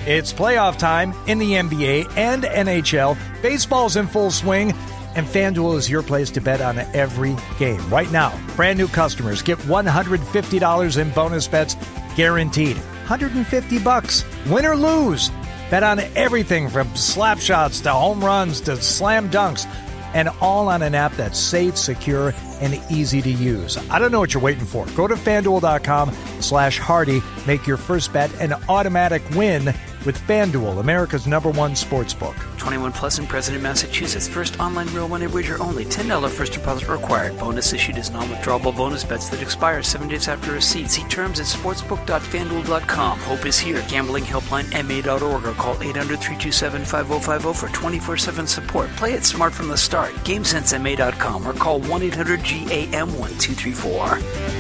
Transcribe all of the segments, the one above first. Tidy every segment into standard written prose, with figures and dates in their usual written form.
It's playoff time in the NBA and NHL. Baseball's in full swing, and FanDuel is your place to bet on every game. Right now, brand new customers get $150 in bonus bets guaranteed. $150, win or lose. Bet on everything from slap shots to home runs to slam dunks, and all on an app that's safe, secure, and easy to use. I don't know what you're waiting for. Go to FanDuel.com/Hardy. Make your first bet an automatic win with FanDuel, America's #1 sportsbook. 21 plus and present in Massachusetts. First online real money wager only. $10 first deposit required. Bonus issued as non-withdrawable bonus bets that expire 7 days after receipt. See terms at sportsbook.fanduel.com. Hope is here. Gambling helpline MA.org or call 800-327-5050 for 24/7 support. Play it smart from the start. GameSenseMA.com or call 1-800-GAM-1234.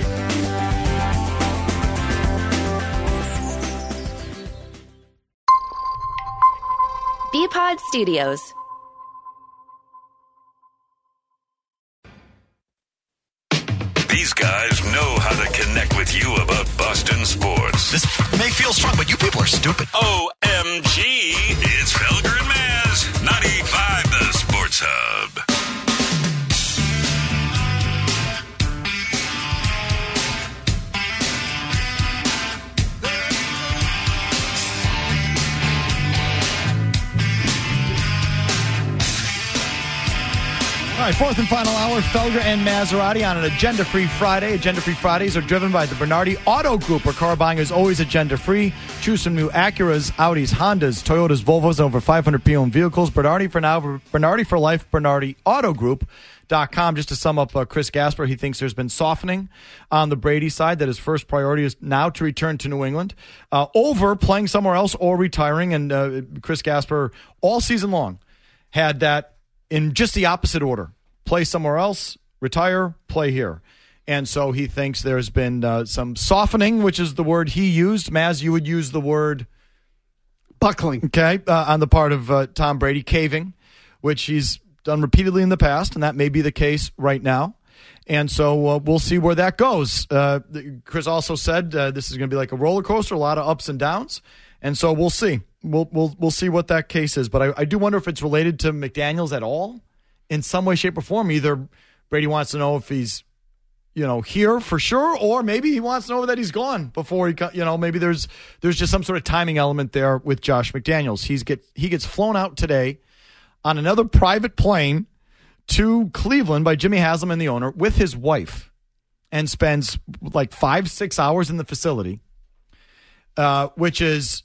Bpod Studios. These guys know how to connect with you about Boston sports. This may feel strong, but you people are stupid. OMG, it's Felger and Maz, 95 The Sports Hub. All right, fourth and final hour, Felger and Maserati on an agenda-free Friday. Agenda-free Fridays are driven by the Bernardi Auto Group, where car buying is always agenda-free. Choose some new Acuras, Audis, Hondas, Toyotas, Volvos, over 500 pre-owned vehicles. Bernardi for now, Bernardi for life, BernardiAutoGroup.com. Just to sum up Chris Gasper, he thinks there's been softening on the Brady side, that his first priority is now to return to New England over playing somewhere else or retiring. And Chris Gasper, all season long, had that in just the opposite order. Play somewhere else, retire, play here. And so he thinks there's been some softening, which is the word he used. Maz, you would use the word buckling. Okay, on the part of Tom Brady, caving, which he's done repeatedly in the past, and that may be the case right now. And so we'll see where that goes. Chris also said this is going to be like a roller coaster, a lot of ups and downs. And so we'll see. We'll see what that case is. But I do wonder if it's related to McDaniels at all in some way, shape, or form. Either Brady wants to know if he's, here for sure, or maybe he wants to know that he's gone before he, maybe there's just some sort of timing element there with Josh McDaniels. He gets flown out today on another private plane to Cleveland by Jimmy Haslam and the owner with his wife, and spends like 5-6 hours in the facility, which is,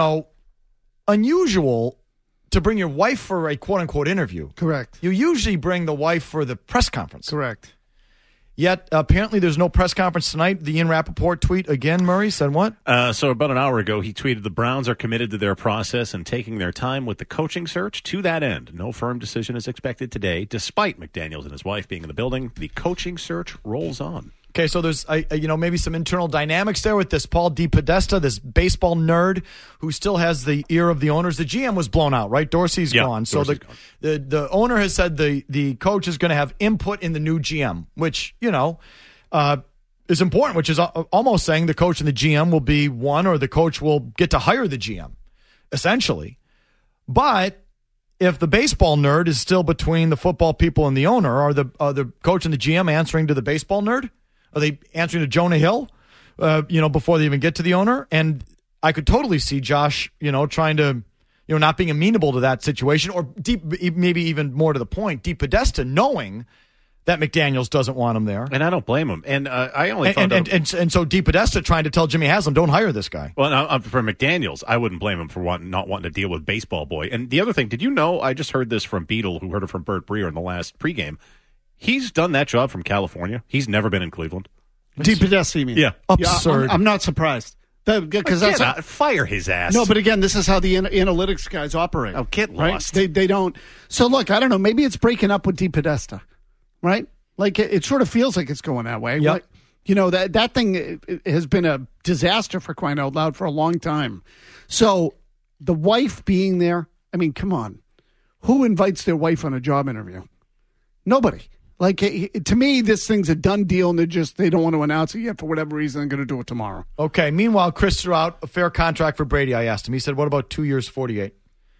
unusual to bring your wife for a quote-unquote interview. Correct. You usually bring the wife for the press conference. Correct. Yet, apparently, there's no press conference tonight. The Ian Rappaport tweet again, Murray, said what? So about an hour ago, he tweeted, the Browns are committed to their process and taking their time with the coaching search. To that end, no firm decision is expected today. Despite McDaniels and his wife being in the building, the coaching search rolls on. Okay, so there's maybe some internal dynamics there with this Paul DePodesta, this baseball nerd who still has the ear of the owners. The GM was blown out, right? Dorsey's gone. So the owner has said the coach is going to have input in the new GM, which is important. Which is almost saying the coach and the GM will be one, or the coach will get to hire the GM, essentially. But if the baseball nerd is still between the football people and the owner, are the coach and the GM answering to the baseball nerd? Are they answering to Jonah Hill, before they even get to the owner? And I could totally see Josh, trying to, not being amenable to that situation, or maybe even more to the point, DePodesta knowing that McDaniels doesn't want him there. And I don't blame him. And I only thought and so DePodesta trying to tell Jimmy Haslam, don't hire this guy. Well, for McDaniels, I wouldn't blame him for not wanting to deal with baseball boy. And the other thing, did you know, I just heard this from Beadle, who heard it from Bert Breer in the last pregame. He's done that job from California. He's never been in Cleveland. DePodesta, you mean? Yeah. Absurd. I'm not surprised. Because that's fire his ass. No, but again, this is how the analytics guys operate. Oh, get lost. Right? They don't. So look, I don't know. Maybe it's breaking up with DePodesta, right? Like it sort of feels like it's going that way. Yep. Like, that thing has been a disaster, for crying out loud, for a long time. So the wife being there, I mean, come on. Who invites their wife on a job interview? Nobody. Like, to me, this thing's a done deal, and they don't want to announce it yet for whatever reason. They're going to do it tomorrow. Okay. Meanwhile, Chris threw out a fair contract for Brady. I asked him. He said, what about 2 years, 48?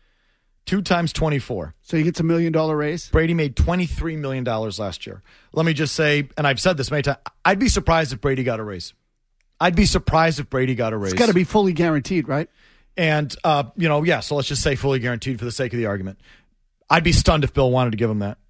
2 times 24. So he gets $1 million raise? Brady made $23 million last year. Let me just say, and I've said this many times, I'd be surprised if Brady got a raise. It's got to be fully guaranteed, right? And, so let's just say fully guaranteed for the sake of the argument. I'd be stunned if Bill wanted to give him that.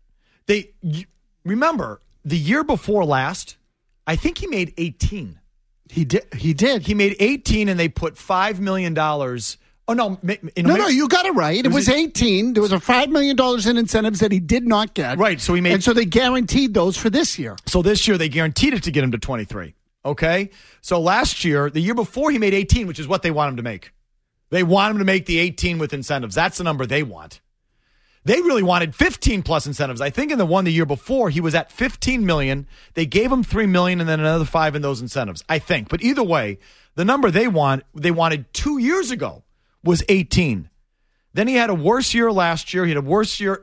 Remember, the year before last, I think he made 18. He did. He made 18, and they put $5 million. Oh, no. No, you got it right. It was 18. There was a $5 million in incentives that he did not get. Right. So and so they guaranteed those for this year. So this year they guaranteed it to get him to 23. Okay. So last year, the year before, he made 18, which is what they want him to make. They want him to make the 18 with incentives. That's the number they want. They really wanted 15 plus incentives. I think in the one the year before, he was at 15 million. They gave him 3 million and then another 5 in those incentives, I think. But either way, the number they wanted 2 years ago was 18. Then he had a worse year last year. He had a worse year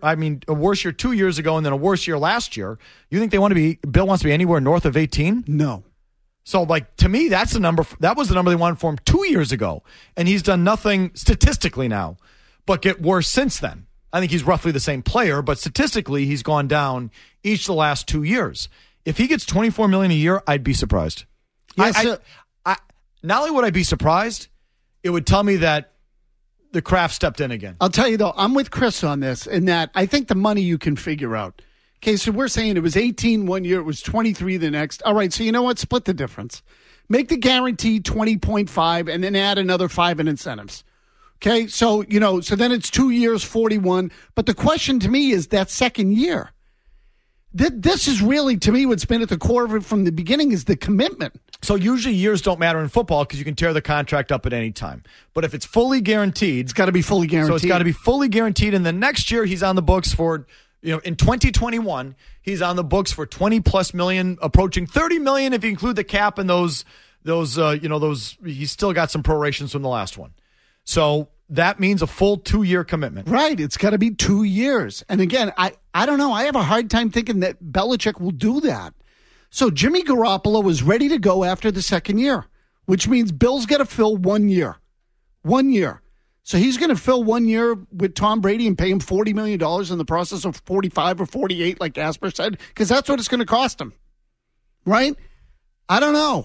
2 years ago, and then a worse year last year. You think Bill wants to be anywhere north of 18? No. So, to me, that's the number. That was the number they wanted for him 2 years ago. And he's done nothing statistically now but get worse since then. I think he's roughly the same player, but statistically, he's gone down each of the last 2 years. If he gets $24 million a year, I'd be surprised. Yes, not only would I be surprised, it would tell me that the Kraft stepped in again. I'll tell you, though, I'm with Chris on this, in that I think the money you can figure out. Okay, so we're saying it was 18 one year, it was 23 the next. All right, so you know what? Split the difference. Make the guarantee 20.5 and then add another 5 in incentives. Okay, so then it's 2 years, 41. But the question to me is that second year. This is really, to me, what's been at the core of it from the beginning is the commitment. So usually years don't matter in football because you can tear the contract up at any time. But if it's fully guaranteed. It's got to be fully guaranteed. So it's got to be fully guaranteed. And then next year he's on the books for, in 2021, he's on the books for 20 plus million, approaching 30 million if you include the cap and those, he's still got some prorations from the last one. So that means a full 2 year commitment. Right. It's got to be 2 years. And again, I don't know. I have a hard time thinking that Belichick will do that. So Jimmy Garoppolo was ready to go after the second year, which means Bill's got to fill 1 year. 1 year. So he's going to fill 1 year with Tom Brady and pay him $40 million in the process of 45 or 48, like Asper said, because that's what it's going to cost him. Right? I don't know.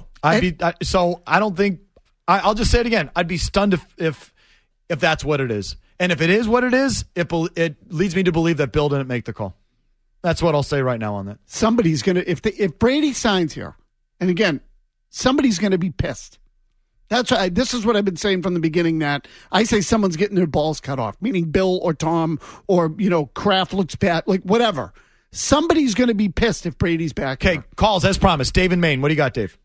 I don't think. I'll just say it again. I'd be stunned if that's what it is. And if it is what it is, it leads me to believe that Bill didn't make the call. That's what I'll say right now on that. Somebody's going to, if Brady signs here, and again, somebody's going to be pissed. This is what I've been saying from the beginning, that I say someone's getting their balls cut off, meaning Bill or Tom or, Kraft looks bad, like whatever. Somebody's going to be pissed if Brady's back. Okay, calls as promised. Dave in Maine. What do you got, Dave?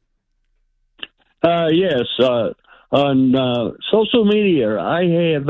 Yes. On social media, I have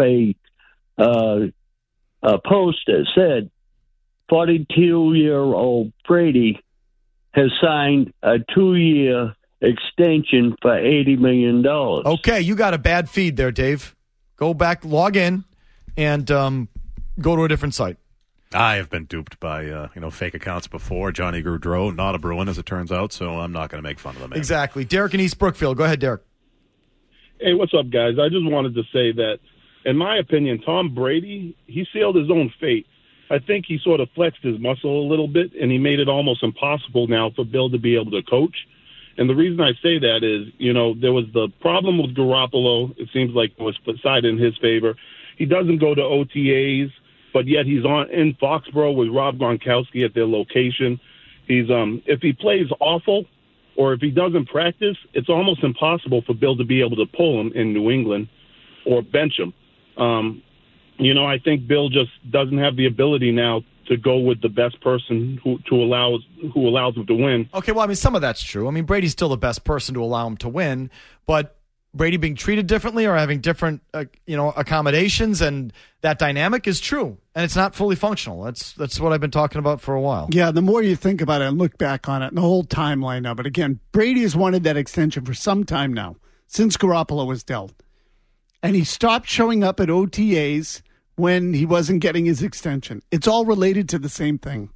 a post that said 42-year-old Brady has signed a 2-year extension for $80 million. Okay, you got a bad feed there, Dave. Go back, log in, and go to a different site. I have been duped by fake accounts before. Johnny Gaudreau, not a Bruin, as it turns out, so I'm not going to make fun of the man. Exactly. Derek in East Brookfield. Go ahead, Derek. Hey, what's up, guys? I just wanted to say that, in my opinion, Tom Brady, he sealed his own fate. I think he sort of flexed his muscle a little bit, and he made it almost impossible now for Bill to be able to coach. And the reason I say that is, there was the problem with Garoppolo. It seems like it was decided in his favor. He doesn't go to OTAs, but yet he's in Foxborough with Rob Gronkowski at their location. He's if he plays awful or if he doesn't practice, it's almost impossible for Bill to be able to pull him in New England or bench him. I think Bill just doesn't have the ability now to go with the best person who allows him to win. Okay, well, some of that's true. Brady's still the best person to allow him to win, but Brady being treated differently or having different, accommodations, and that dynamic is true, and it's not fully functional. That's what I've been talking about for a while. Yeah, the more you think about it and look back on it, and the whole timeline of it, again, Brady has wanted that extension for some time now, since Garoppolo was dealt, and he stopped showing up at OTAs when he wasn't getting his extension. It's all related to the same thing,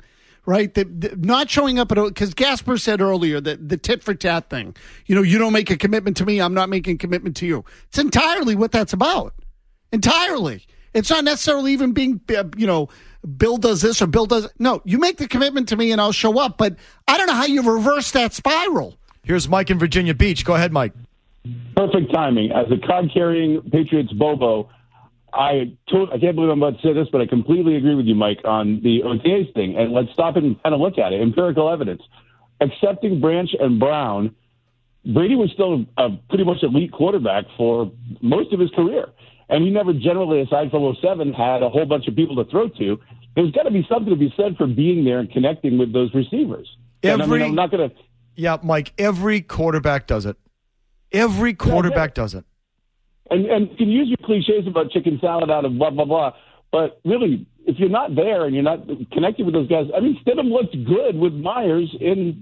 right? Not showing up because Gasper said earlier that the tit for tat thing, you don't make a commitment to me, I'm not making a commitment to you. It's entirely what that's about. Entirely. It's not necessarily even being, Bill does this or Bill does. No, you make the commitment to me and I'll show up. But I don't know how you reverse that spiral. Here's Mike in Virginia Beach. Go ahead, Mike. Perfect timing. As a card-carrying Patriots Bobo, I can't believe I'm about to say this, but I completely agree with you, Mike, on the OTAs thing. And let's stop and kind of look at it. Empirical evidence. Accepting Branch and Brown, Brady was still a pretty much elite quarterback for most of his career. And he never generally, aside from 07, had a whole bunch of people to throw to. There's got to be something to be said for being there and connecting with those receivers. I'm not going to... Yeah, Mike, every quarterback does it. Every quarterback does it. And you can use your cliches about chicken salad out of blah, blah, blah. But really, if you're not there and you're not connected with those guys, I mean, Stidham looked good with Myers in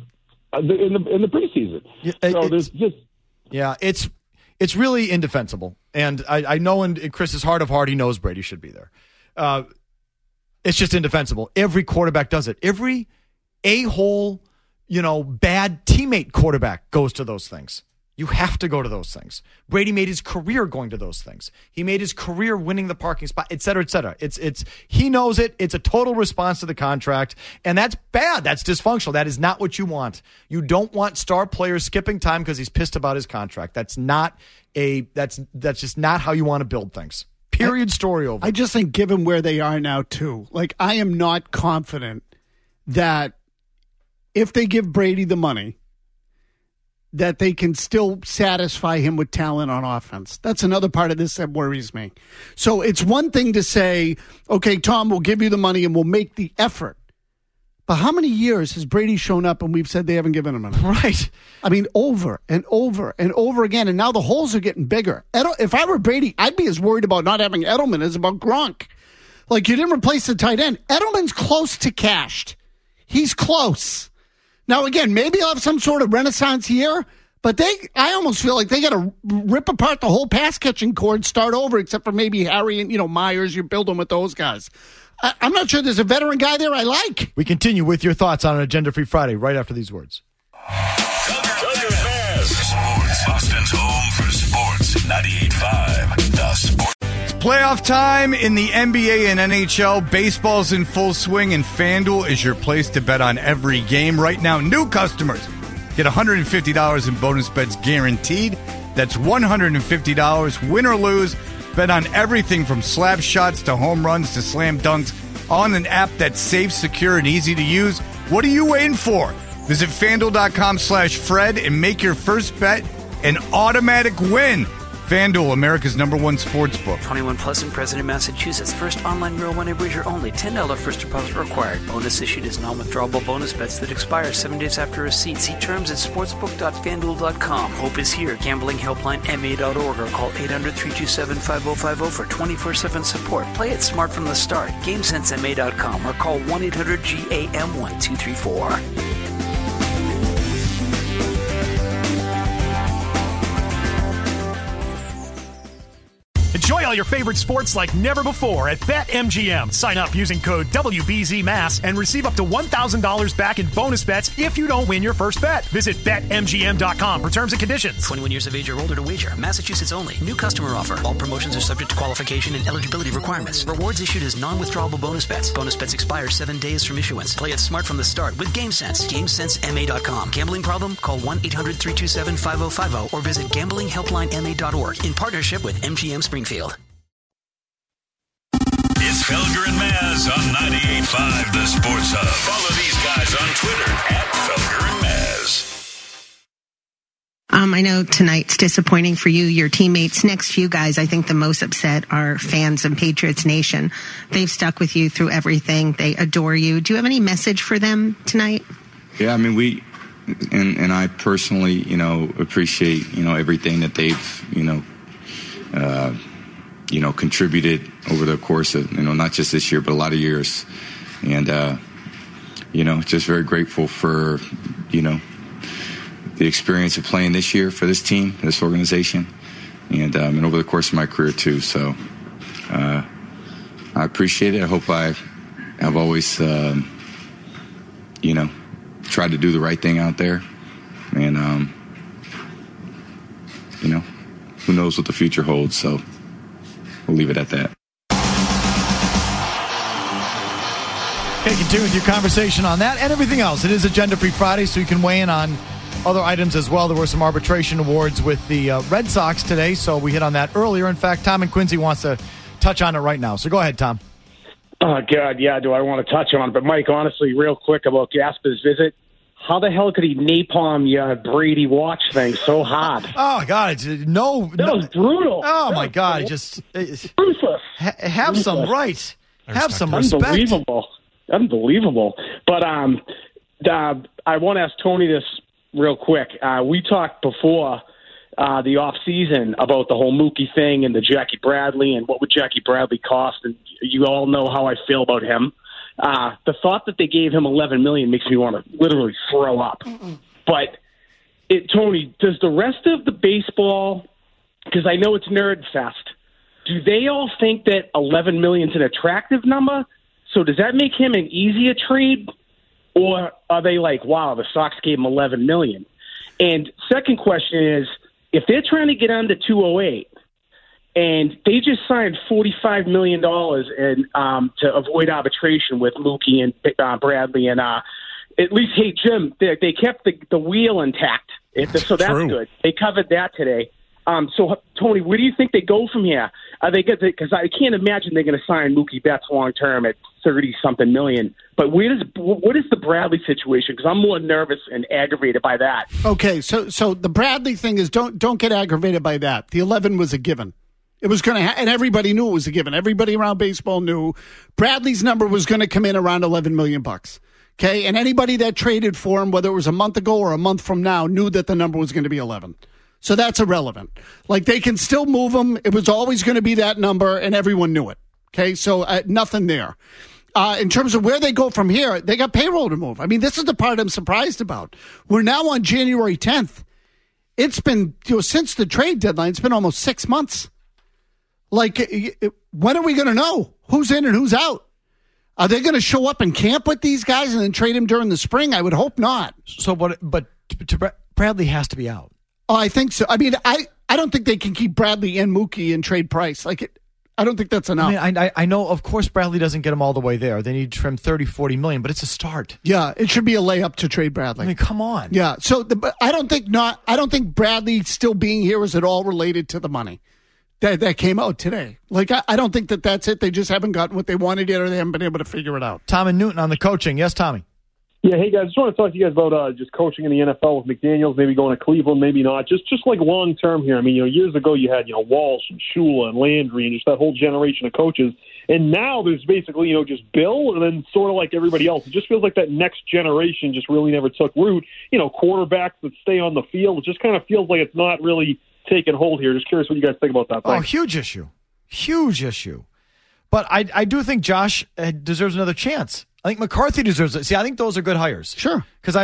the preseason. So there's just... Yeah, it's really indefensible. And I know in Chris's heart of heart, he knows Brady should be there. It's just indefensible. Every quarterback does it. Every a-hole, bad teammate quarterback goes to those things. You have to go to those things. Brady made his career going to those things. He made his career winning the parking spot, et cetera, et cetera. He knows it. It's a total response to the contract, and that's bad. That's dysfunctional. That is not what you want. You don't want star players skipping time because he's pissed about his contract. That's just not how you want to build things. Period. Story over. I just think given where they are now, too, I am not confident that if they give Brady the money, that they can still satisfy him with talent on offense. That's another part of this that worries me. So it's one thing to say, okay, Tom, we'll give you the money and we'll make the effort. But how many years has Brady shown up and we've said they haven't given him money? Right. I mean, over and over and over again. And now the holes are getting bigger. If I were Brady, I'd be as worried about not having Edelman as about Gronk. You didn't replace the tight end. Edelman's close to cashed. He's close. Now, again, maybe he'll have some sort of renaissance here, but I almost feel like they got to rip apart the whole pass-catching core and start over, except for maybe Harry and, Myers. You're building with those guys. I'm not sure there's a veteran guy there I like. We continue with your thoughts on an Agenda-Free Friday right after these words. Sports. Boston's home for sports. 98.5 The Sport. Playoff time in the NBA and NHL. Baseball's in full swing, and FanDuel is your place to bet on every game. Right now, new customers get $150 in bonus bets guaranteed. That's $150, win or lose. Bet on everything from slap shots to home runs to slam dunks on an app that's safe, secure, and easy to use. What are you waiting for? Visit FanDuel.com/Fred and make your first bet an automatic win. FanDuel, America's #1 sportsbook. 21 plus in President, Massachusetts. First online real money wager only. $10 first deposit required. Bonus issued is non-withdrawable bonus bets that expire 7 days after receipt. See terms at sportsbook.fanduel.com. Hope is here. Gambling helpline MA.org or call 800-327-5050 for 24/7 support. Play it smart from the start. GameSenseMA.com or call 1-800-GAM-1234. Enjoy all your favorite sports like never before at BetMGM. Sign up using code WBZMass and receive up to $1,000 back in bonus bets if you don't win your first bet. Visit BetMGM.com for terms and conditions. 21 years of age or older to wager. Massachusetts only. New customer offer. All promotions are subject to qualification and eligibility requirements. Rewards issued as non-withdrawable bonus bets. Bonus bets expire 7 days from issuance. Play it smart from the start with GameSense. GameSenseMA.com. Gambling problem? Call 1-800-327-5050 or visit gamblinghelplinema.org in partnership with MGM Springfield. It's Felger and Maz on 98.5 The Sports Hub. Follow these guys on Twitter @Felger and Maz. I know tonight's disappointing for you, your teammates. Next to you guys, I think the most upset are fans of Patriots Nation. They've stuck with you through everything. They adore you. Do you have any message for them tonight? Yeah, I mean, we and I personally, appreciate, everything that they've, contributed over the course of, not just this year, but a lot of years. And, just very grateful for, the experience of playing this year for this team, this organization, and over the course of my career too. So I appreciate it. I hope I have always try to do the right thing out there. And, who knows what the future holds. So we'll leave it at that. Okay, continue with your conversation on that and everything else. It is Agenda Free Friday, so you can weigh in on other items as well. There were some arbitration awards with the Red Sox today, so we hit on that earlier. In fact, Tom and Quincy wants to touch on it right now. So go ahead, Tom. Oh, God, yeah, do I want to touch on it? But, Mike, honestly, real quick about Gaspar's visit, how the hell could he napalm your Brady watch thing so hard? Oh, God, that was brutal. Oh, my God, just ruthless. Have some right. Have some respect. Unbelievable. But I want to ask Tony this real quick. We talked before the off season about the whole Mookie thing and the Jackie Bradley and what would Jackie Bradley cost, and you all know how I feel about him. The thought that they gave him $11 million makes me want to literally throw up. But Tony, does the rest of the baseball, because I know it's nerd fest, do they all think that $11 million is an attractive number? So does that make him an easier trade, or are they like, wow, the Sox gave him $11 million? And second question is, if they're trying to get under 208 and they just signed $45 million to avoid arbitration with Mookie and Bradley, and at least, hey, Jim, they kept the wheel intact. So that's True. good. They covered that today. So, Tony, where do you think they go from here? Are they good? Because I can't imagine they're going to sign Mookie Betts long term at $30-something million. But what is the Bradley situation? Because I'm more nervous and aggravated by that. Okay, so the Bradley thing is don't get aggravated by that. The 11 was a given. It was going to, and everybody knew it was a given. Everybody around baseball knew Bradley's number was going to come in around $11 million. Okay, and anybody that traded for him, whether it was a month ago or a month from now, knew that the number was going to be 11. So that's irrelevant. Like, they can still move him. It was always going to be that number, and everyone knew it. Okay, so nothing there. In terms of where they go from here, they got payroll to move. I mean, this is the part I'm surprised about. We're now on January 10th. It's been, since the trade deadline, it's been almost 6 months. Like, when are we going to know who's in and who's out? Are they going to show up and camp with these guys and then trade him during the spring? I would hope not. So, but Bradley has to be out. Oh, I think so. I mean, I don't think they can keep Bradley and Mookie and trade Price. I don't think that's enough. I mean, I know, of course, Bradley doesn't get them all the way there. They need to trim $30-40 million, but it's a start. Yeah, it should be a layup to trade Bradley. I mean, come on. Yeah, so I don't think Bradley still being here is at all related to the money that came out today. Like, I don't think that's it. They just haven't gotten what they wanted yet, or they haven't been able to figure it out. Tom and Newton on the coaching. Yes, Tommy. Yeah, hey guys, just want to talk to you guys about just coaching in the NFL with McDaniels, maybe going to Cleveland, maybe not. Just like long term here. I mean, years ago you had Walsh and Shula and Landry and just that whole generation of coaches, and now there's basically just Bill and then sort of like everybody else. It just feels like that next generation just really never took root. Quarterbacks that stay on the field. It just kind of feels like it's not really taking hold here. Just curious what you guys think about that. Thanks. Oh, huge issue. But I do think Josh deserves another chance. I think McCarthy deserves it. See, I think those are good hires. Sure. Because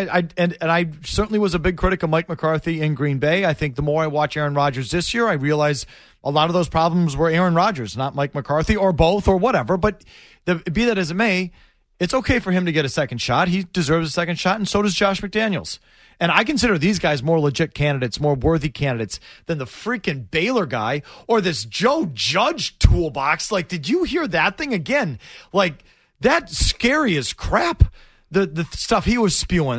I certainly was a big critic of Mike McCarthy in Green Bay. I think the more I watch Aaron Rodgers this year, I realize a lot of those problems were Aaron Rodgers, not Mike McCarthy, or both, or whatever. But be that as it may, it's okay for him to get a second shot. He deserves a second shot, and so does Josh McDaniels. And I consider these guys more legit candidates, more worthy candidates than the freaking Baylor guy or this Joe Judge toolbox. Like, did you hear that thing again? Like, that's scary as crap, the stuff he was spewing.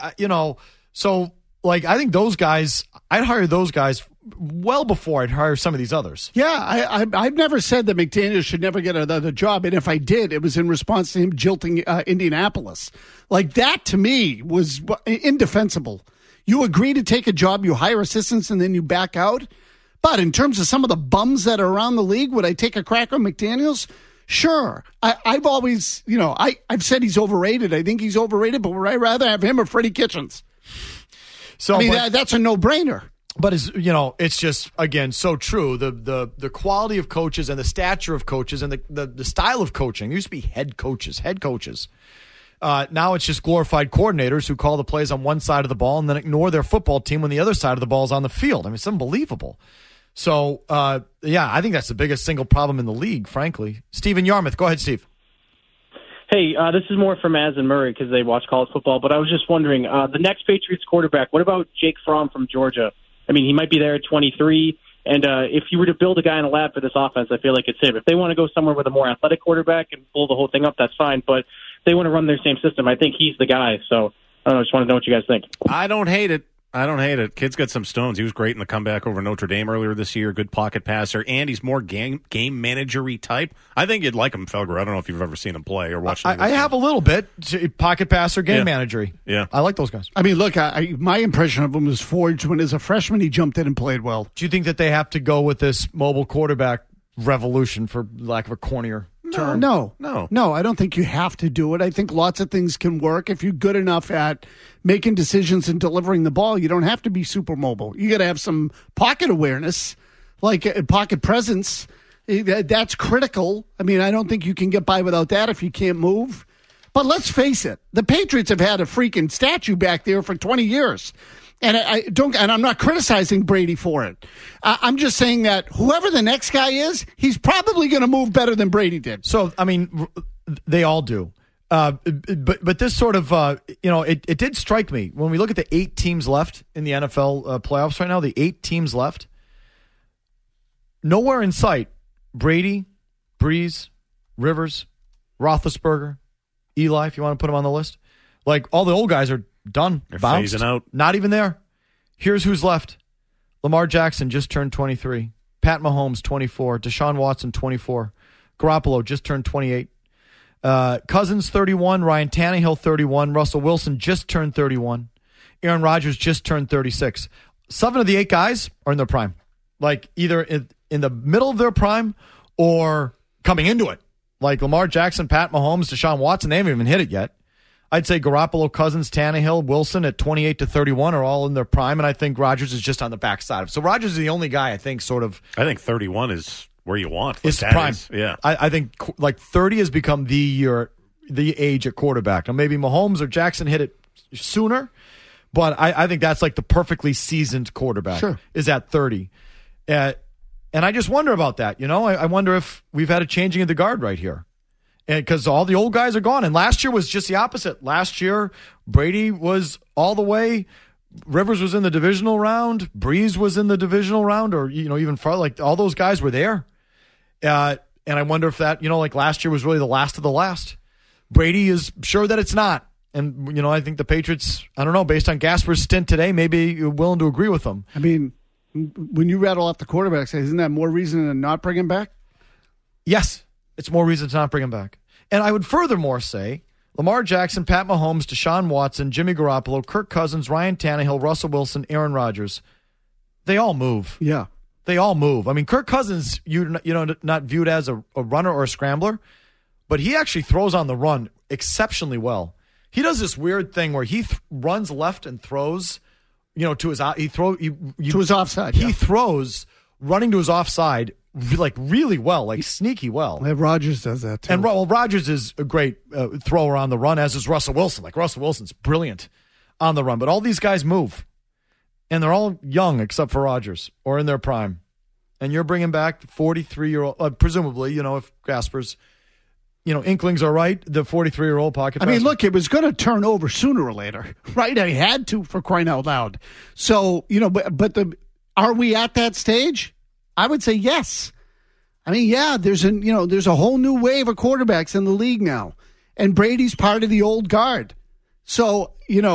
So, like, I think those guys, I'd hire those guys well before I'd hire some of these others. Yeah, I've never said that McDaniels should never get another job, and if I did, it was in response to him jilting Indianapolis. Like, that, to me, was indefensible. You agree to take a job, you hire assistants, and then you back out? But in terms of some of the bums that are around the league, would I take a crack on McDaniels? Sure. I've always, I've said he's overrated. I think he's overrated, but would I rather have him or Freddie Kitchens? So, I mean, that's a no-brainer. But it's just, again, so true. The quality of coaches and the stature of coaches and the style of coaching. There used to be head coaches. Now it's just glorified coordinators who call the plays on one side of the ball and then ignore their football team when the other side of the ball is on the field. I mean, it's unbelievable. So, I think that's the biggest single problem in the league, frankly. Steve in Yarmouth. Go ahead, Steve. Hey, this is more for Maz and Murray because they watch college football, but I was just wondering, the next Patriots quarterback, what about Jake Fromm from Georgia? I mean, he might be there at 23, and if you were to build a guy in a lab for this offense, I feel like it's him. If they want to go somewhere with a more athletic quarterback and pull the whole thing up, that's fine, but if they want to run their same system, I think he's the guy. So, I don't know, I just want to know what you guys think. I don't hate it. Kid's got some stones. He was great in the comeback over Notre Dame earlier this year. Good pocket passer, and he's more game manager-y type. I think you'd like him, Felger. I don't know if you've ever seen him play or watched him. I have a little bit. Pocket passer, game manager-y. Yeah. I like those guys. I mean, look, my impression of him was forged when as a freshman he jumped in and played well. Do you think that they have to go with this mobile quarterback revolution, for lack of a cornier term? No, I don't think you have to do it. I think lots of things can work if you're good enough at making decisions and delivering the ball. You don't have to be super mobile. You got to have some pocket awareness, like pocket presence. That's critical. I mean, I don't think you can get by without that if you can't move. But let's face it, the Patriots have had a freaking statue back there for 20 years. And I'm not criticizing Brady for it. I'm just saying that whoever the next guy is, he's probably going to move better than Brady did. So, I mean, they all do. But this sort of, it did strike me when we look at the 8 teams left in the NFL playoffs right now, the 8 teams left, nowhere in sight, Brady, Breeze, Rivers, Roethlisberger, Eli, if you want to put them on the list. Like, all the old guys are done. They're bounced. phasing out. Not even there. Here's who's left. Lamar Jackson just turned 23. Pat Mahomes, 24. Deshaun Watson, 24. Garoppolo just turned 28. Cousins, 31. Ryan Tannehill, 31. Russell Wilson just turned 31. Aaron Rodgers just turned 36. 7 of the 8 guys are in their prime. Like, either in the middle of their prime or coming into it. Like Lamar Jackson, Pat Mahomes, Deshaun Watson, they haven't even hit it yet. I'd say Garoppolo, Cousins, Tannehill, Wilson at 28 to 31 are all in their prime, and I think Rodgers is just on the backside of it. So Rodgers is the only guy I think 31 is where you want. It's prime. Yeah. I think like 30 has become the age at quarterback. Now maybe Mahomes or Jackson hit it sooner, but I think that's like the perfectly seasoned quarterback is at 30. And I just wonder about that. I wonder if we've had a changing of the guard right here. And because all the old guys are gone. And last year was just the opposite. Last year, Brady was all the way. Rivers was in the divisional round. Breeze was in the divisional round, or even farther. Like, all those guys were there. And I wonder if that, like last year was really the last of the last. Brady is sure that it's not. And, I think the Patriots, I don't know, based on Gasper's stint today, maybe you're willing to agree with them. I mean, when you rattle off the quarterbacks, isn't that more reason to not bring him back? Yes. It's more reason to not bring him back. And I would furthermore say Lamar Jackson, Pat Mahomes, Deshaun Watson, Jimmy Garoppolo, Kirk Cousins, Ryan Tannehill, Russell Wilson, Aaron Rodgers, they all move. Yeah. They all move. I mean, Kirk Cousins, not viewed as a runner or a scrambler, but he actually throws on the run exceptionally well. He does this weird thing where he runs left and throws, to his to his offside. He throws running to his offside like really well, like sneaky well. Yeah, Rodgers does that too. And Rodgers is a great thrower on the run, as is Russell Wilson. Like, Russell Wilson's brilliant on the run. But all these guys move. And they're all young except for Rodgers, or in their prime. And you're bringing back 43-year-old, presumably, if Gasper's, inklings are right, the 43-year-old pocket passer. I mean, look, it was going to turn over sooner or later, right? I had to, for crying out loud. So, are we at that stage? I would say yes. I mean, yeah, there's a whole new wave of quarterbacks in the league now, and Brady's part of the old guard. So,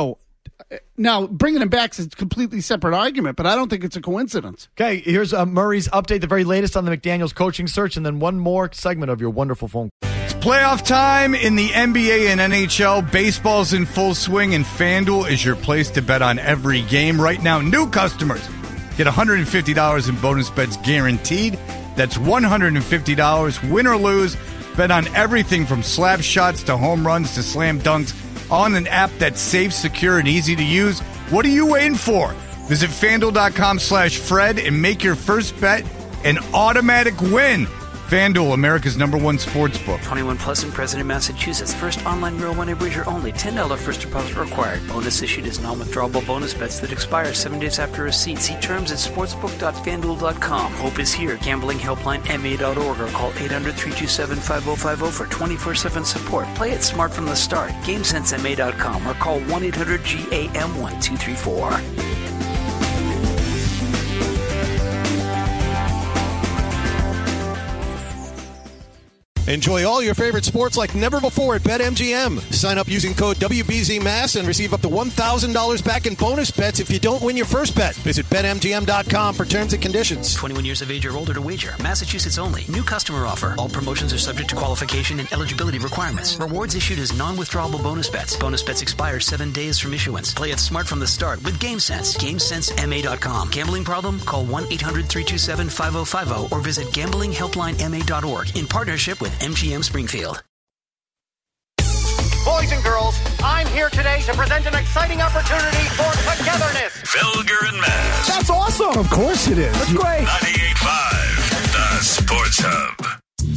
now bringing him back is a completely separate argument, but I don't think it's a coincidence. Okay, here's Murray's update, the very latest on the McDaniels coaching search, and then one more segment of your wonderful phone. It's playoff time in the NBA and NHL. Baseball's in full swing, and FanDuel is your place to bet on every game. Right now, new customers get $150 in bonus bets guaranteed. That's $150, win or lose. Bet on everything from slap shots to home runs to slam dunks on an app that's safe, secure, and easy to use. What are you waiting for? Visit FanDuel.com/Fred and make your first bet an automatic win. FanDuel, America's #1 sports book. 21 plus and present in Massachusetts. First online real money wager only. $10 first deposit required. Bonus issued as non-withdrawable bonus bets that expire 7 days after receipt. See terms at sportsbook.fanduel.com. Hope is here. Gambling helpline MA.org or call 800-327-5050 for 24/7 support. Play it smart from the start. GameSenseMA.com or call 1-800-GAM-1234. Enjoy all your favorite sports like never before at BetMGM. Sign up using code WBZMass and receive up to $1,000 back in bonus bets if you don't win your first bet. Visit BetMGM.com for terms and conditions. 21 years of age or older to wager. Massachusetts only. New customer offer. All promotions are subject to qualification and eligibility requirements. Rewards issued as non-withdrawable bonus bets. Bonus bets expire 7 days from issuance. Play it smart from the start with GameSense. GameSenseMA.com. Gambling problem? Call 1-800-327-5050 or visit gamblinghelplinema.org in partnership with MGM Springfield. Boys and girls, I'm here today to present an exciting opportunity for togetherness. Felger and Maz. That's awesome. Of course it is. That's great. 98.5, the Sports Hub.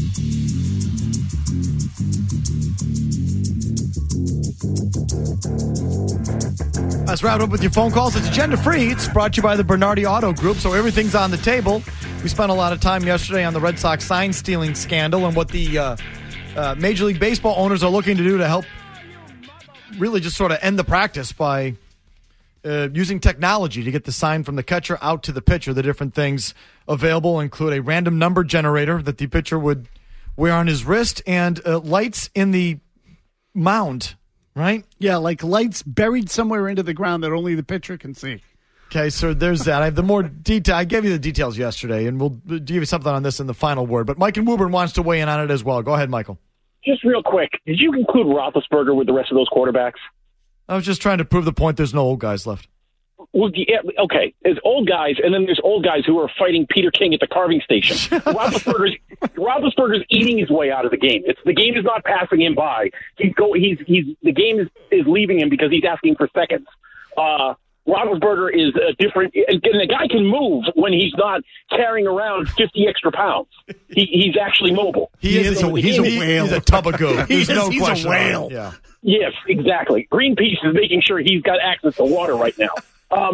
Let's wrap it up with your phone calls. It's Agenda Free. It's brought to you by the Bernardi Auto Group, so everything's on the table. We spent a lot of time yesterday on the Red Sox sign-stealing scandal and what the Major League Baseball owners are looking to do to help really just sort of end the practice by using technology to get the sign from the catcher out to the pitcher. The different things available include a random number generator that the pitcher would wear on his wrist and lights in the mound, right? Yeah, like lights buried somewhere into the ground that only the pitcher can see. Okay, so there's that. I have the more detail. I gave you the details yesterday, and we'll give you something on this in the final word. But Mike in Woburn wants to weigh in on it as well. Go ahead, Michael. Just real quick, did you include Roethlisberger with the rest of those quarterbacks? I was just trying to prove the point there's no old guys left. Well, yeah, okay, there's old guys, and then there's old guys who are fighting Peter King at the carving station. Roethlisberger's eating his way out of the game. The game is not passing him by. The game is leaving him because he's asking for seconds. Roethlisberger is a different, and the guy can move when he's not carrying around 50 extra pounds. He's actually mobile. He's a whale. He's a tub of goo. He's a whale. Yeah. Yes, exactly. Greenpeace is making sure he's got access to water right now. I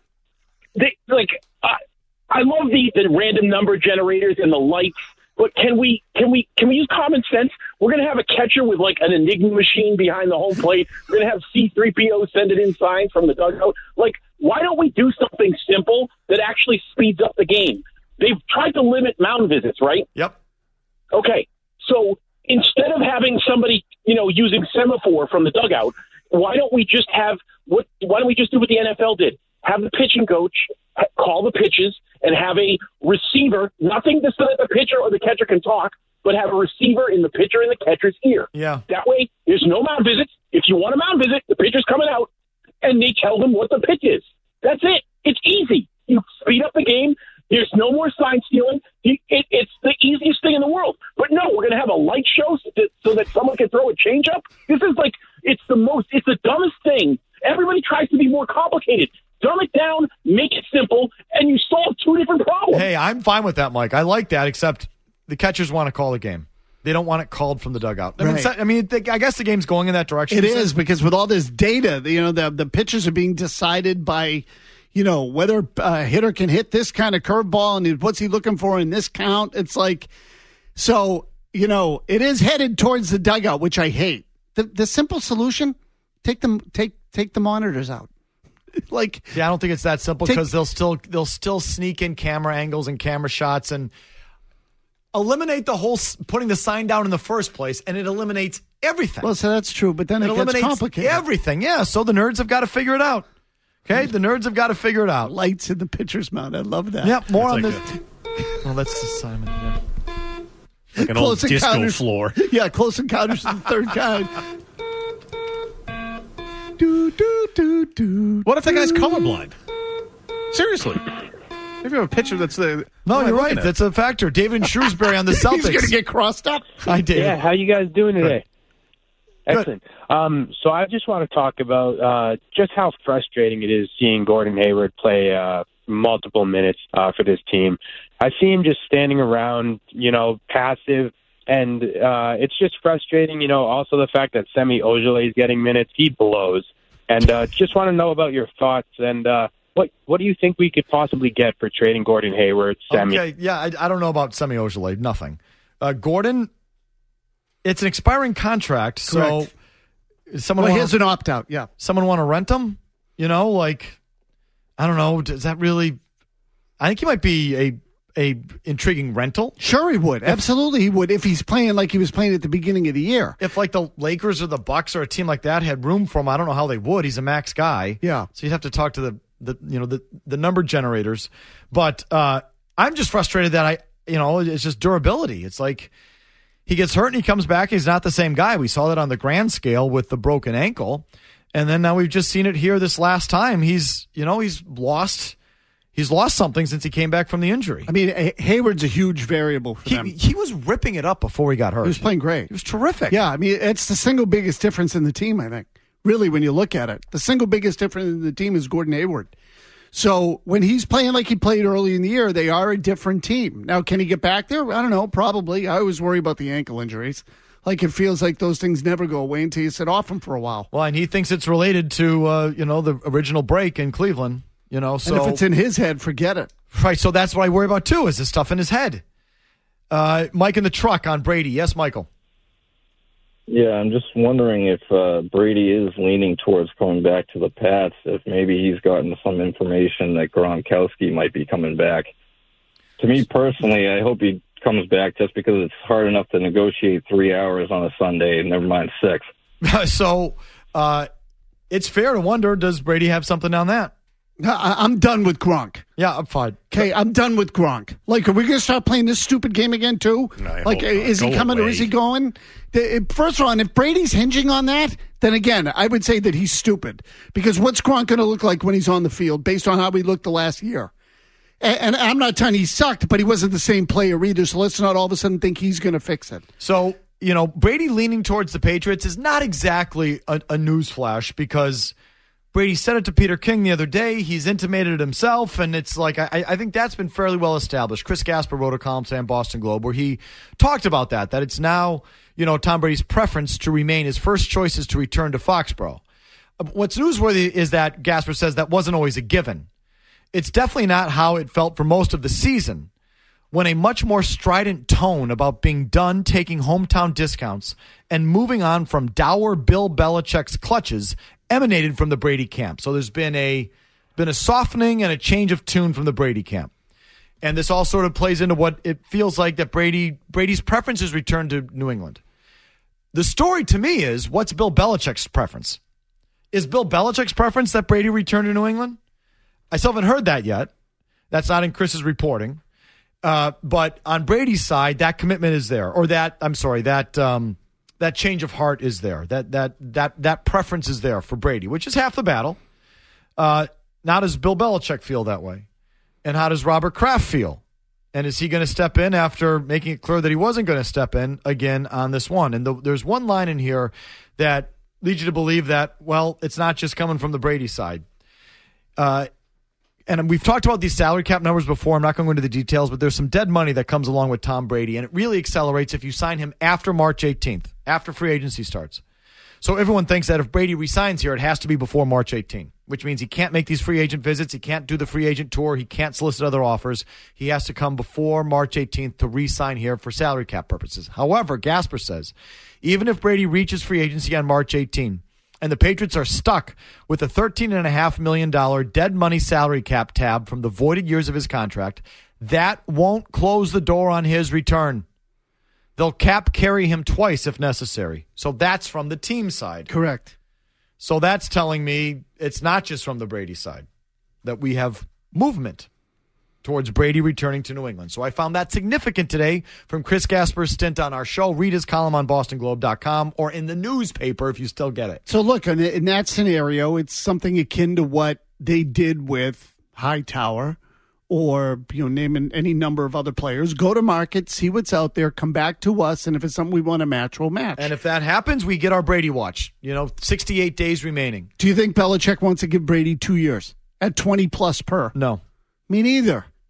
love the random number generators and the lights, but can we use common sense? We're going to have a catcher with like an Enigma machine behind the home plate. We're going to have C-3PO send it in signs from the dugout. Like, why don't we do something simple that actually speeds up the game? They've tried to limit mound visits, right? Yep. Okay, so instead of having somebody, using semaphore from the dugout, why don't we just do what the NFL did? Have the pitching coach call the pitches and have a receiver, nothing so that the pitcher or the catcher can talk, but have a receiver in the pitcher and the catcher's ear. Yeah. That way, there's no mound visits. If you want a mound visit, the pitcher's coming out, and they tell them what the pitch is. That's it. It's easy. You speed up the game. There's no more sign stealing. It's the easiest thing in the world. But no, we're going to have a light show so that someone can throw a changeup. This is like, it's the dumbest thing. Everybody tries to be more complicated. Dumb it down, make it simple, and you solve two different problems. Hey, I'm fine with that, Mike. I like that, except the catchers want to call the game. They don't want it called from the dugout. Right. I guess the game's going in that direction. It is, because with all this data, the pitches are being decided by, whether a hitter can hit this kind of curveball and what's he looking for in this count. It's like, so, it is headed towards the dugout, which I hate. The simple solution, take the monitors out. I don't think it's that simple, because they'll still sneak in camera angles and camera shots and eliminate the whole putting the sign down in the first place, and it eliminates everything. Well, so that's true, but then it gets complicated. Everything, yeah. So the nerds have got to figure it out. Okay, the nerds have got to figure it out. Lights in the pitcher's mound. I love that. Yeah, more on this. Well, that's Simon. Yeah. Like an old disco floor. Yeah, Close Encounters of the Third Kind. What if the guy's colorblind? Seriously. If you have a pitcher that's the... No, you're right. That's a factor. David Shrewsbury on the Celtics. He's going to get crossed up. Hi, David. Yeah, how you guys doing today? Good. Excellent. So I just want to talk about just how frustrating it is seeing Gordon Hayward play multiple minutes for this team. I see him just standing around, passive, and it's just frustrating. Also the fact that Semi Ojeleye is getting minutes, he blows. And just want to know about your thoughts and what do you think we could possibly get for trading Gordon Hayward, Semi? Okay, yeah, I don't know about Semi Ojeleye, nothing. Gordon, it's an expiring contract, Correct. So he has an opt-out, yeah. Someone want to rent him? I don't know, does that really... I think he might be a intriguing rental. Sure he would. Absolutely he would if he's playing like he was playing at the beginning of the year. If like the Lakers or the Bucks or a team like that had room for him, I don't know how they would. He's a max guy. Yeah. So you'd have to talk to the number generators. But I'm just frustrated that it's just durability. It's like he gets hurt and he comes back. He's not the same guy. We saw that on the grand scale with the broken ankle. And then now we've just seen it here this last time. He's lost something since he came back from the injury. I mean, Hayward's a huge variable for them. He was ripping it up before he got hurt. He was playing great. He was terrific. Yeah, I mean, it's the single biggest difference in the team, I think. Really, when you look at it. The single biggest difference in the team is Gordon Hayward. So when he's playing like he played early in the year, they are a different team. Now, can he get back there? I don't know, probably. I always worry about the ankle injuries. Like, it feels like those things never go away until you sit off them for a while. Well, and he thinks it's related to, the original break in Cleveland. So, and if it's in his head, forget it. Right, so that's what I worry about, too, is the stuff in his head. Mike in the truck on Brady. Yes, Michael? Yeah, I'm just wondering if Brady is leaning towards going back to the Pats, if maybe he's gotten some information that Gronkowski might be coming back. To me personally, I hope he comes back just because it's hard enough to negotiate 3 hours on a Sunday, never mind 6. So it's fair to wonder, does Brady have something on that? I'm done with Gronk. Yeah, I'm fine. Okay, I'm done with Gronk. Like, are we going to start playing this stupid game again, too? Like, is he coming or is he going? First of all, and if Brady's hinging on that, then again, I would say that he's stupid. Because what's Gronk going to look like when he's on the field based on how he looked the last year? And I'm not telling he sucked, but he wasn't the same player either, so let's not all of a sudden think he's going to fix it. So, Brady leaning towards the Patriots is not exactly a newsflash because Brady said it to Peter King the other day. He's intimated it himself, and it's like I think that's been fairly well established. Chris Gasper wrote a column today on Boston Globe where he talked about that it's now, Tom Brady's preference to remain. His first choice is to return to Foxborough. What's newsworthy is that Gasper says that wasn't always a given. It's definitely not how it felt for most of the season, when a much more strident tone about being done taking hometown discounts and moving on from dour Bill Belichick's clutches emanated from the Brady camp. So there's been a softening and a change of tune from the Brady camp. And this all sort of plays into what it feels like that Brady's preference is returned to New England. The story to me is, what's Bill Belichick's preference? Is Bill Belichick's preference that Brady return to New England? I still haven't heard that yet. That's not in Chris's reporting. But on Brady's side, that commitment is there, or that change of heart is there. That preference is there for Brady, which is half the battle. Now does Bill Belichick feel that way? And how does Robert Kraft feel? And is he going to step in after making it clear that he wasn't going to step in again on this one? And there's one line in here that leads you to believe that, well, it's not just coming from the Brady side. And we've talked about these salary cap numbers before. I'm not going to go into the details, but there's some dead money that comes along with Tom Brady, and it really accelerates if you sign him after March 18th, after free agency starts. So everyone thinks that if Brady resigns here, it has to be before March 18th, which means he can't make these free agent visits. He can't do the free agent tour. He can't solicit other offers. He has to come before March 18th to re-sign here for salary cap purposes. However, Gasper says, even if Brady reaches free agency on March 18th, and the Patriots are stuck with a $13.5 million dead money salary cap tab from the voided years of his contract, that won't close the door on his return. They'll cap carry him twice if necessary. So that's from the team side. Correct. So that's telling me it's not just from the Brady side, that we have movement towards Brady returning to New England. So I found that significant today from Chris Gasper's stint on our show. Read his column on BostonGlobe.com or in the newspaper if you still get it. So look, in that scenario, it's something akin to what they did with Hightower or, name any number of other players. Go to market, see what's out there, come back to us, and if it's something we want to match, we'll match. And if that happens, we get our Brady watch. 68 days remaining. Do you think Belichick wants to give Brady 2 years at 20 plus per? No. Me neither.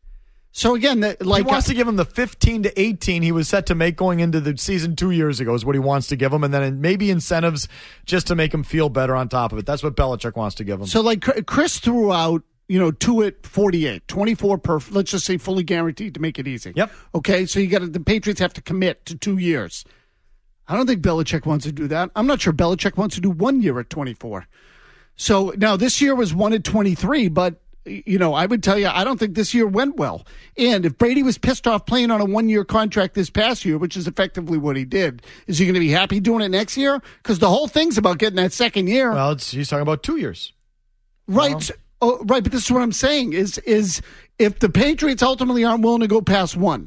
So again, he wants to give him the 15 to 18 he was set to make going into the season 2 years ago is what he wants to give him, and then maybe incentives just to make him feel better on top of it. That's what Belichick wants to give him. So like Chris threw out, 2 at 48, 24 per, let's just say fully guaranteed to make it easy. Yep. Okay, so the Patriots have to commit to 2 years. I don't think Belichick wants to do that. I'm not sure Belichick wants to do 1 year at 24. So now this year was 1 at 23, but I would tell you, I don't think this year went well. And if Brady was pissed off playing on a 1-year contract this past year, which is effectively what he did, is he going to be happy doing it next year? Because the whole thing's about getting that second year. Well, he's talking about 2 years. Right. Right. But this is what I'm saying is if the Patriots ultimately aren't willing to go past 1,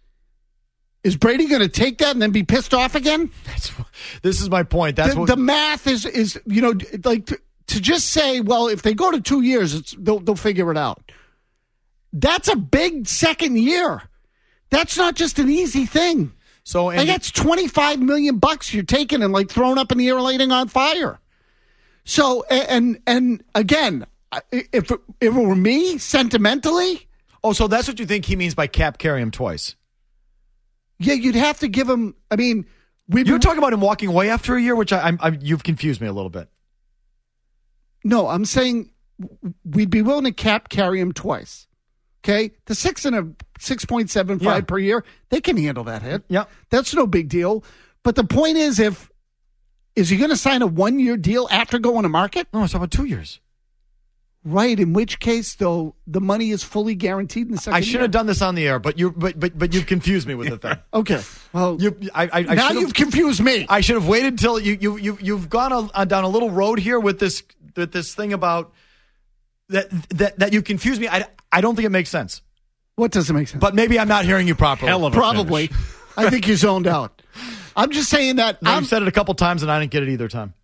is Brady going to take that and then be pissed off again? This is my point. That's the math is to just say, well, if they go to 2 years, they'll figure it out. That's a big second year. That's not just an easy thing. So that's $25 million you're taking and throwing up in the air, lighting on fire. So and again, if it were me, sentimentally. Oh, so that's what you think he means by carry him twice? Yeah, you'd have to give him. I mean, you're talking about him walking away after a year, which you've confused me a little bit. No, I'm saying we'd be willing to carry him twice. Okay, the 6 and a 6.75 per year, they can handle that hit. Yeah, that's no big deal. But the point is, is he going to sign a 1-year deal after going to market? No, it's about 2 years. Right. In which case, though, the money is fully guaranteed in the second year. I should have done this on the air, but you've confused me with the thing. Okay. Well, now you've confused me. I should have waited till you've gone down a little road here with this thing about that you confused me. I don't think it makes sense. What doesn't make sense? But maybe I'm not hearing you properly. Probably. I think you zoned out. I'm just saying that. I've said it a couple times and I didn't get it either time.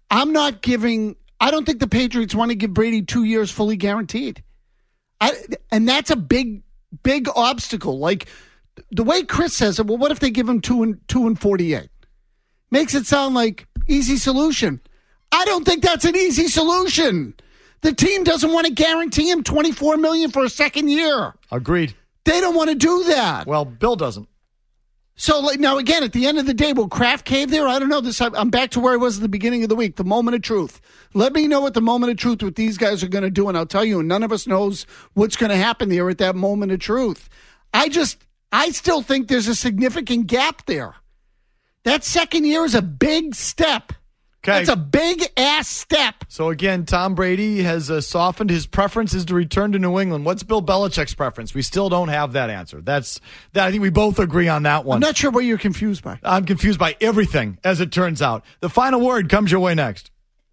I don't think the Patriots want to give Brady 2 years fully guaranteed. And that's a big, big obstacle. Like the way Chris says it, well, what if they give him 2 and 48? Makes it sound like easy solution. I don't think that's an easy solution. The team doesn't want to guarantee him $24 million for a second year. Agreed. They don't want to do that. Well, Bill doesn't. So now again, at the end of the day, will Kraft cave there? I don't know. I'm back to where I was at the beginning of the week. The moment of truth. Let me know what the moment of truth what these guys are going to do, and I'll tell you. And none of us knows what's going to happen there at that moment of truth. I still think there's a significant gap there. That second year is a big step. Okay. That's a big-ass step. So, again, Tom Brady has softened. His preference is to return to New England. What's Bill Belichick's preference? We still don't have that answer. I think we both agree on that one. I'm not sure what you're confused by. I'm confused by everything, as it turns out. The final word comes your way next.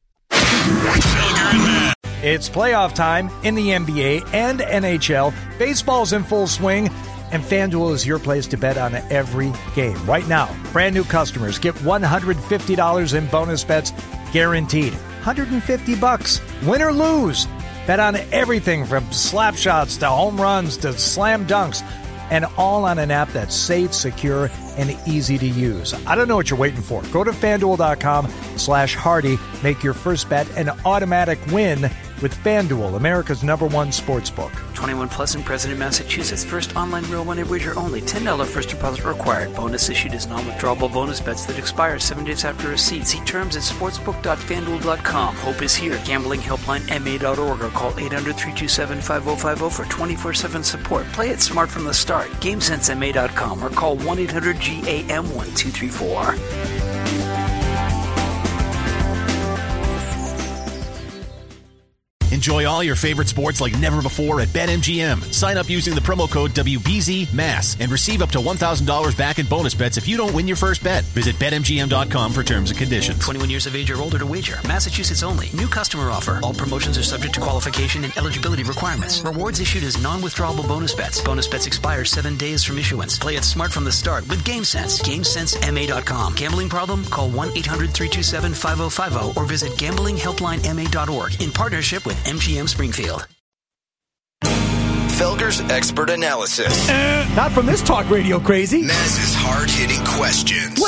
It's playoff time in the NBA and NHL. Baseball's in full swing. And FanDuel is your place to bet on every game. Right now, brand new customers get $150 in bonus bets guaranteed. $150, win or lose. Bet on everything from slap shots to home runs to slam dunks. And all on an app that's safe, secure, and easy to use. I don't know what you're waiting for. Go to FanDuel.com/Hardy. Make your first bet an automatic win with FanDuel, America's #1 sportsbook. 21 plus and present in Massachusetts. First online real money wager only. $10 first deposit required. Bonus issued as non-withdrawable bonus bets that expire 7 days after receipt. See terms at sportsbook.fanduel.com. Hope is here. Gambling helpline MA.org or call 800-327-5050 for 24/7 support. Play it smart from the start. GameSenseMA.com or call 1-800-GAM-1234. Enjoy all your favorite sports like never before at BetMGM. Sign up using the promo code WBZMASS and receive up to $1,000 back in bonus bets if you don't win your first bet. Visit BetMGM.com for terms and conditions. 21 years of age or older to wager. Massachusetts only. New customer offer. All promotions are subject to qualification and eligibility requirements. Rewards issued as non-withdrawable bonus bets. Bonus bets expire 7 days from issuance. Play it smart from the start with GameSense. GameSenseMA.com. Gambling problem? Call 1-800-327-5050 or visit gamblinghelplinema.org in partnership with MGM Springfield. Felger's expert analysis. Not from this talk radio crazy. Maz's hard-hitting questions. What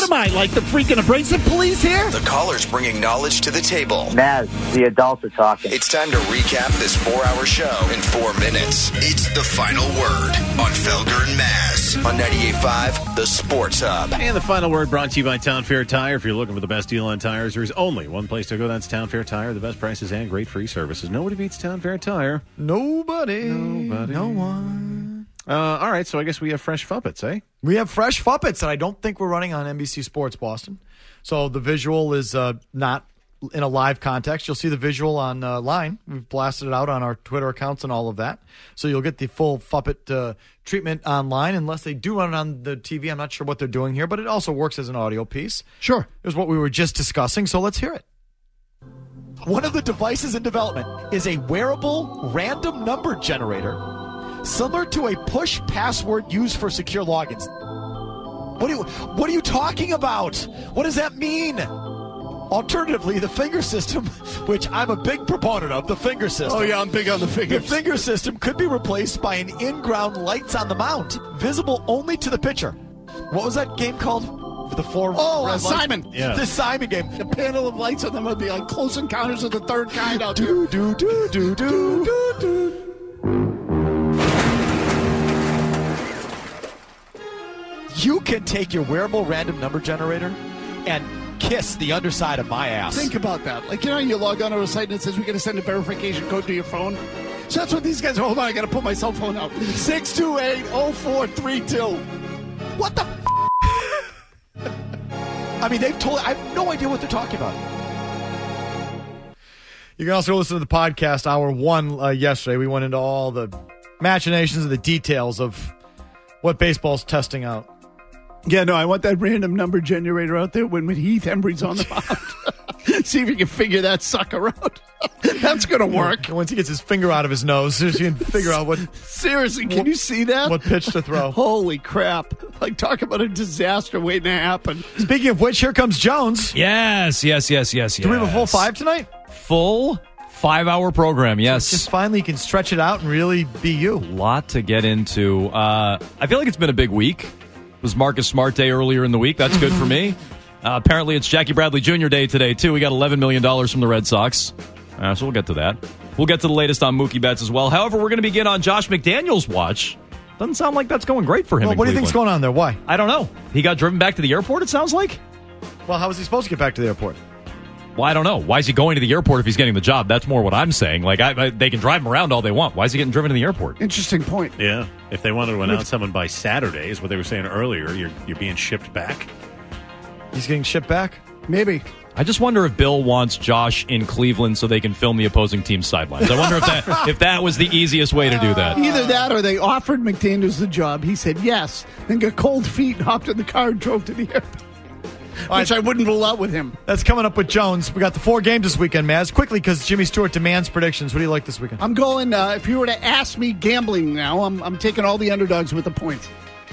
am I, like the freaking abrasive police here? The callers bringing knowledge to the table. Maz, the adults are talking. It's time to recap this 4-hour show in 4 minutes. It's The Final Word on Felger and Maz on 98.5 The Sports Hub. And the final word brought to you by Town Fair Tire. If you're looking for the best deal on tires, there's only one place to go. That's Town Fair Tire. The best prices and great free services. Nobody beats Town Fair Tire. Nobody. No one. All right, so I guess we have fresh Fuppets, eh? We have fresh Fuppets, and I don't think we're running on NBC Sports Boston. So the visual is not in a live context. You'll see the visual on line. We've blasted it out on our Twitter accounts and all of that. So you'll get the full Fuppet treatment online, unless they do run it on the TV. I'm not sure what they're doing here, but it also works as an audio piece. Sure. It was what we were just discussing, so let's hear it. One of the devices in development is a wearable random number generator similar to a push password used for secure logins. What are you talking about? What does that mean? Alternatively, the finger system, which I'm a big proponent of, the finger system. Oh, yeah, I'm big on the fingers. The finger system could be replaced by an in-ground lights on the mount, visible only to the pitcher. What was that game called? The four. Oh, Simon. Yeah. The Simon game. The panel of lights on them would be like Close Encounters of the Third Kind out do, there. do. You can take your wearable random number generator and kiss the underside of my ass. Think about that. Like, you know, you log on to a site and it says we're going to send a verification code to your phone. So that's what these guys are. Hold on, I got to pull my cell phone out. 628-0432. What the I mean, I have no idea what they're talking about. You can also listen to the podcast, Hour 1 yesterday. We went into all the machinations and the details of what baseball's testing out. Yeah, no, I want that random number generator out there when Heath Embry's on the mound. See if you can figure that sucker out. That's going to work. Once he gets his finger out of his nose, you can figure out what... Seriously, can you see that? What pitch to throw. Holy crap. Like, talk about a disaster waiting to happen. Speaking of which, here comes Jones. Yes. Do we have a full 5 tonight? Full 5-hour program, yes. So just finally you can stretch it out and really be you. A lot to get into. I feel like it's been a big week. It was Marcus Smart Day earlier in the week. That's good for me. Apparently it's Jackie Bradley Jr. Day today, too. We got $11 million from the Red Sox. So we'll get to that. We'll get to the latest on Mookie Betts as well. However, we're going to begin on Josh McDaniels' watch. Doesn't sound like that's going great for him. Well, what do you think's going on there? Why? I don't know. He got driven back to the airport, it sounds like? Well, how was he supposed to get back to the airport? Well, I don't know. Why is he going to the airport if he's getting the job? That's more what I'm saying. Like, they can drive him around all they want. Why is he getting driven to the airport? Interesting point. Yeah. If they wanted to announce someone by Saturday, is what they were saying earlier, you're being shipped back. He's getting shipped back? Maybe. I just wonder if Bill wants Josh in Cleveland so they can film the opposing team's sidelines. I wonder if that was the easiest way to do that. Either that or they offered McDaniels the job. He said yes, then got cold feet, hopped in the car, and drove to the airport. Which I wouldn't rule out with him. That's coming up with Jones. We got the 4 games this weekend, Maz. Quickly, because Jimmy Stewart demands predictions. What do you like this weekend? I'm going, if you were to ask me gambling now, I'm taking all the underdogs with the points.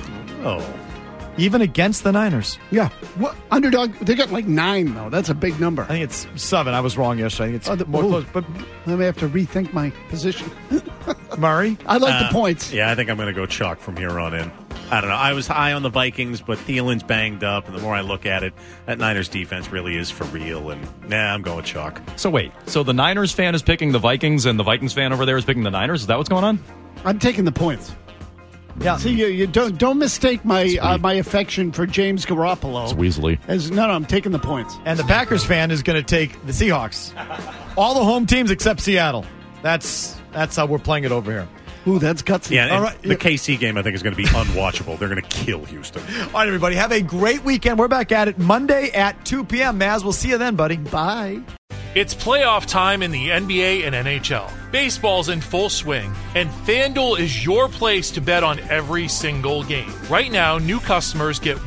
Oh. Even against the Niners? Yeah. What underdog? They got like 9, though. That's a big number. I think it's 7. I was wrong yesterday. I think it's more close. But I may have to rethink my position. Murray? I like the points. Yeah, I think I'm going to go chalk from here on in. I don't know. I was high on the Vikings, but Thielen's banged up, and the more I look at it, that Niners defense really is for real, and I'm going chalk. So wait, so the Niners fan is picking the Vikings, and the Vikings fan over there is picking the Niners? Is that what's going on? I'm taking the points. Yeah. See, you don't mistake my my affection for James Garoppolo. It's Weasley. No, I'm taking the points. And the Packers fan is going to take the Seahawks. All the home teams except Seattle. That's how we're playing it over here. Ooh, that's gutsy. Yeah, all right. The KC game, I think, is going to be unwatchable. They're going to kill Houston. All right, everybody. Have a great weekend. We're back at it Monday at 2 p.m. Maz, we'll see you then, buddy. Bye. It's playoff time in the NBA and NHL. Baseball's in full swing, and FanDuel is your place to bet on every single game. Right now, new customers get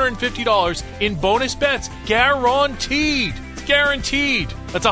$150 in bonus bets guaranteed. It's guaranteed. That's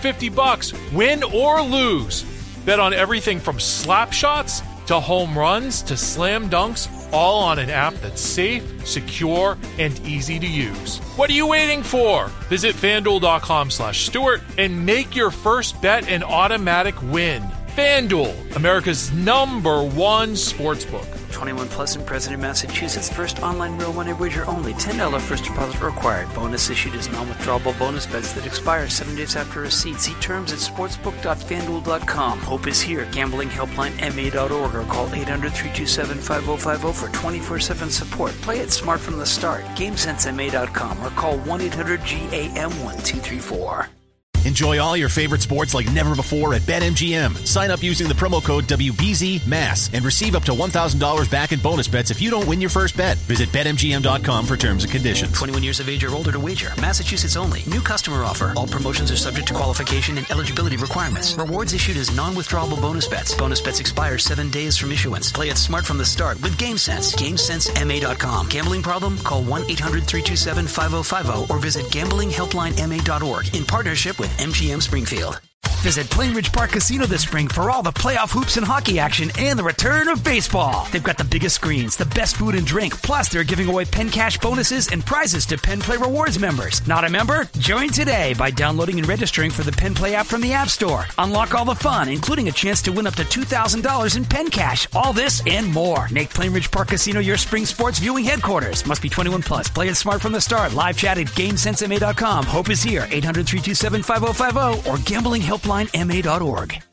$150, win or lose. Bet on everything from slap shots to home runs to slam dunks, all on an app that's safe, secure, and easy to use. What are you waiting for? Visit FanDuel.com/Stewart and make your first bet an automatic win. FanDuel, America's #1 sportsbook. 21 plus and present in Massachusetts. First online real money wager only. $10 first deposit required. Bonus issued as non-withdrawable bonus bets that expire 7 days after receipt. See terms at sportsbook.fanduel.com. Hope is here. Gambling helpline MA.org or call 800-327-5050 for 24/7 support. Play it smart from the start. GameSenseMA.com or call 1-800-GAM-1234. Enjoy all your favorite sports like never before at BetMGM. Sign up using the promo code WBZMASS and receive up to $1,000 back in bonus bets if you don't win your first bet. Visit BetMGM.com for terms and conditions. 21 years of age or older to wager. Massachusetts only. New customer offer. All promotions are subject to qualification and eligibility requirements. Rewards issued as non-withdrawable bonus bets. Bonus bets expire 7 days from issuance. Play it smart from the start with GameSense. GameSenseMA.com. Gambling problem? Call 1-800-327-5050 or visit gamblinghelplinema.org in partnership with MGM Springfield. Visit Plainridge Park Casino this spring for all the playoff hoops and hockey action and the return of baseball. They've got the biggest screens, the best food and drink, plus they're giving away Penn Cash bonuses and prizes to Penn Play Rewards members. Not a member? Join today by downloading and registering for the Penn Play app from the App Store. Unlock all the fun, including a chance to win up to $2,000 in Penn Cash. All this and more. Make Plainridge Park Casino your spring sports viewing headquarters. Must be 21 plus. Play it smart from the start. Live chat at GameSenseMA.com. Hope is here. 800-327-5050 or gamblinghelplinema.org.